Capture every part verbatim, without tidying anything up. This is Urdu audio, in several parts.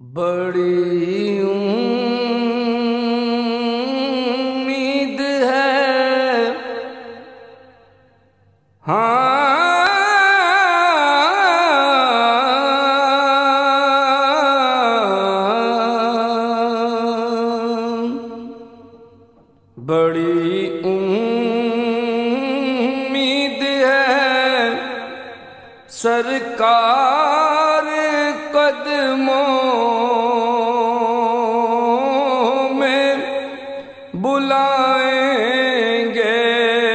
بڑی امید ہے ہاں بڑی امید ہے سرکار قدموں میں بلائیں گے،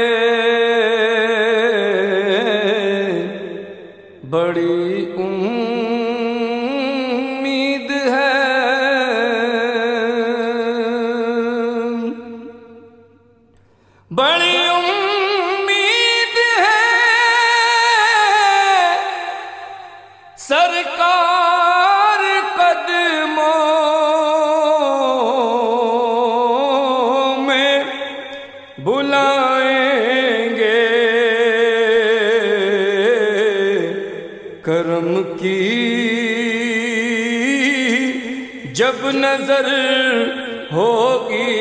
بڑی امید ہے بڑی امید ہے سرکار قدموں میں بلائیں گے، کرم کی جب نظر ہوگی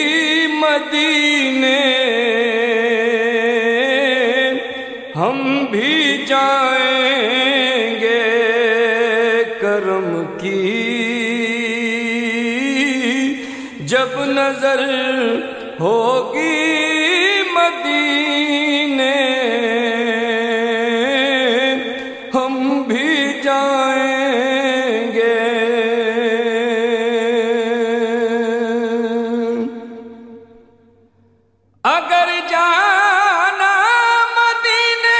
مدینے ہم بھی جائیں گے، کرم کی جب نظر ہوگی مدینے ہم بھی جائیں گے، اگر جانا مدینے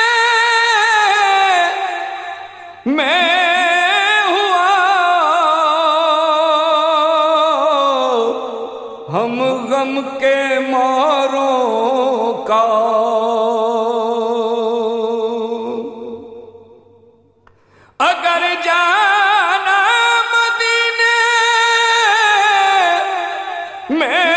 میں ہوا ہم غم کے ماروں کا، اگر جانا مدینے میں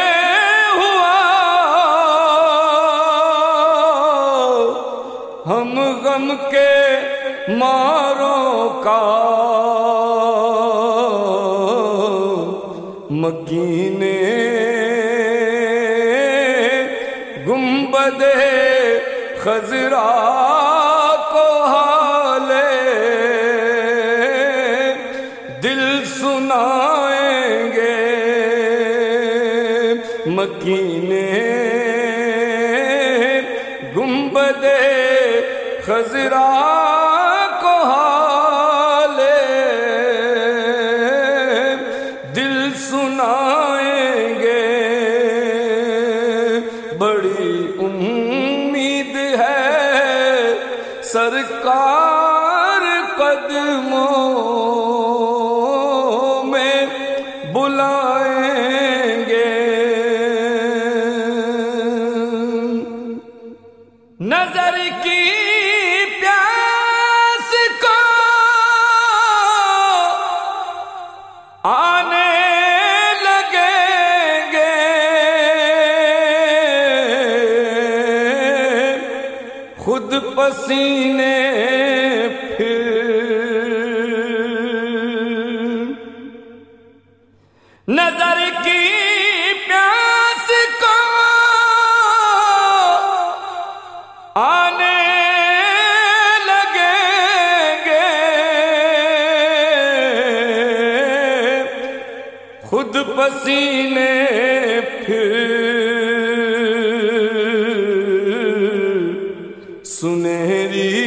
ہم غم کے ماروں کا، مکین گنبد خضرا کو حالے دل سنائیں گے، مکین گنبد خضرا کو حالے دل سنائیں گے، بڑی امید ہے سرکار قدموں میں بلائیں گے، نظر کی پیاس کو آنے لگیں گے، خود پسینے پھر نظر کی پیاس کو آنے لگیں گے، خود پسینے پھر سنہری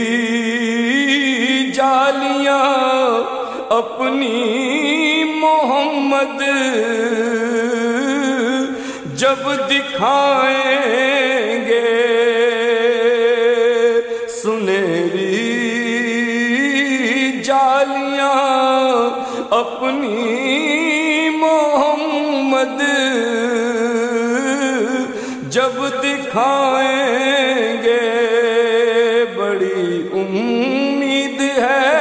جالیاں اپنی محمد جب دکھائیں گے، سنہری جالیاں اپنی محمد جب دکھائیں گے، بڑی امید ہے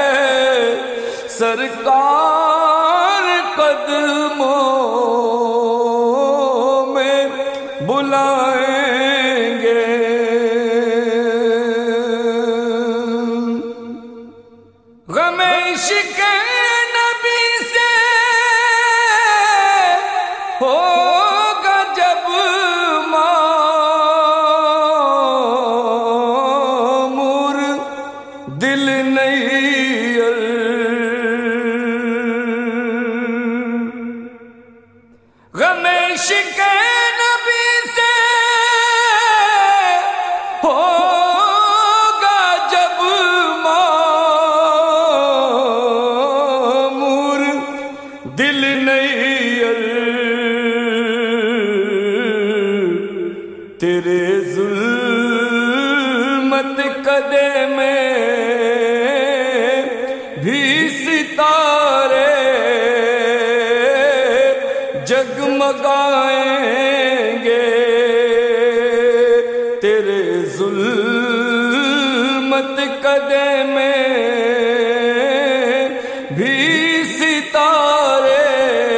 سرکار قدموں میں بلائیں گے، غم عشق نبی دل نہیں تیرے ظلمت قدے میں بھی ستارے جگمگائیں گے، تیرے ظلمت قدے میں بھی ستارے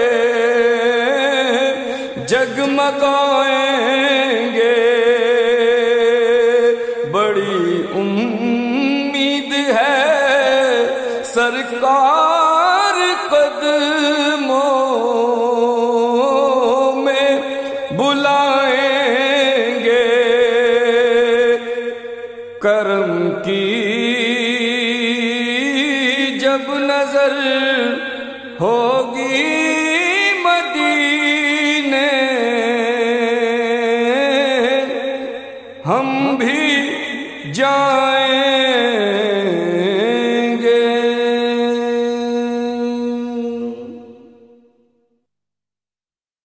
جگمگائیں گے۔ بڑی امید ہے سرکار قدموں میں بلائیں گے، کرم کی جب نظر ہوگی مدینے ہم بھی جائیں